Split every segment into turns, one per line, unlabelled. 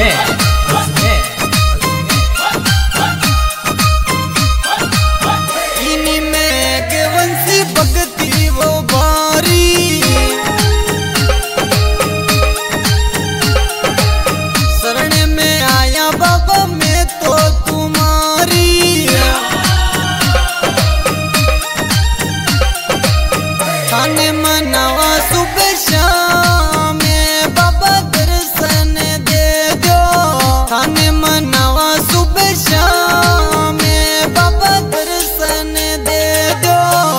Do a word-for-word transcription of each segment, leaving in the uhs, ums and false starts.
अजमेर अजमेर
इन्हीं में के वंशी भक्ति वो बारी शरण में आया बाबा मैं तो तुम्हारी थाने मनावा सुबह शाम में बाबा दर्शन दे दो थाने मनावा सुबह शाम में बाबा दर्शन दे दो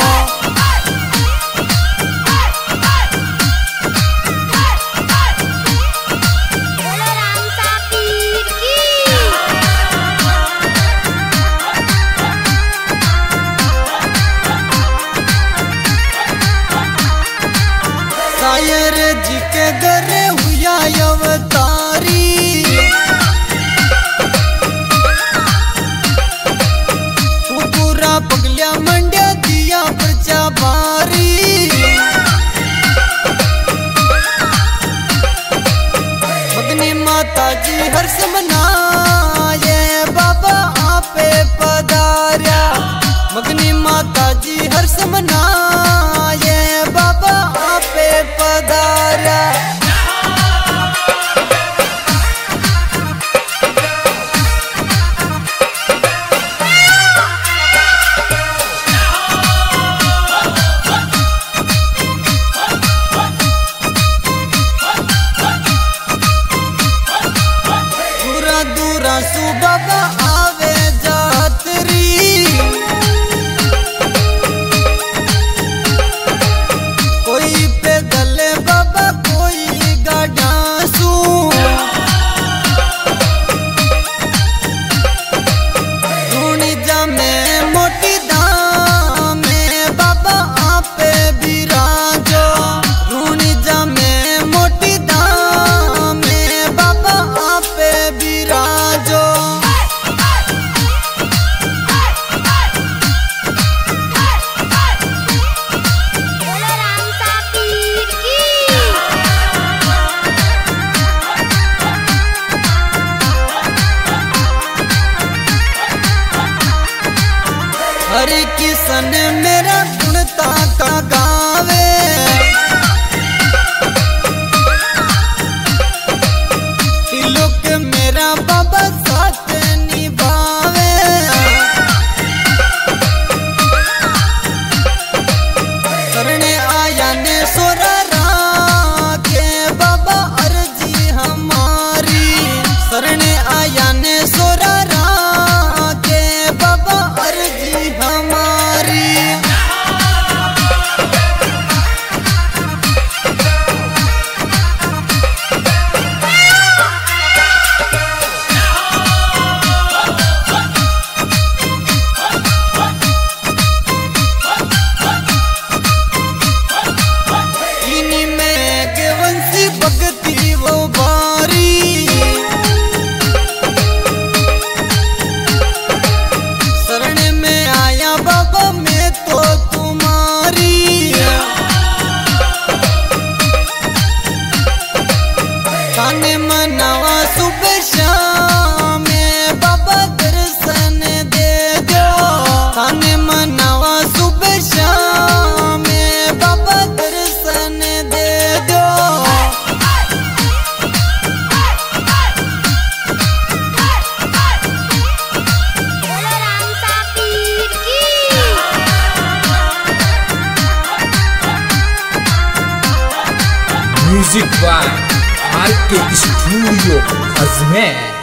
शायर जी के घरे हुआ अवतारी पूरा पगलिया मंडिया दिया प्रचा बारी मगनी माता जी हर्ष मनाए बाबा आपे पधार्या मगनी माता जी हर्ष मनाए बाबा आपे पधार्या दूरा दूरा सु बाबा आवे जातरी कोई पैदल बाबा कोई गाड़ा सु ढूंढी जा में मोटी दाम में बाबा आपे बिराजो ढूंढी जा में मोटी दाम में बाबा आपे बिराजो हरि किशन मेरा गुणता का गावे तिलक मेरा बाबा साथ निभावे शरण आया ने सोरा राखे बाबा अर्जी हमारी शरण आया ने सोरा राखे बाबा अर्जी हमारी इन्हीं में के वंशी भक्ति वो बारी शरण में आया बाबा मैं तो तुम्हारी थाने मनावा सुबह शाम में बाबा दर्शन दे दो थाने मनावा सुबह शाम में बाबा दर्शन दे दो
music by R K studio Ajmer.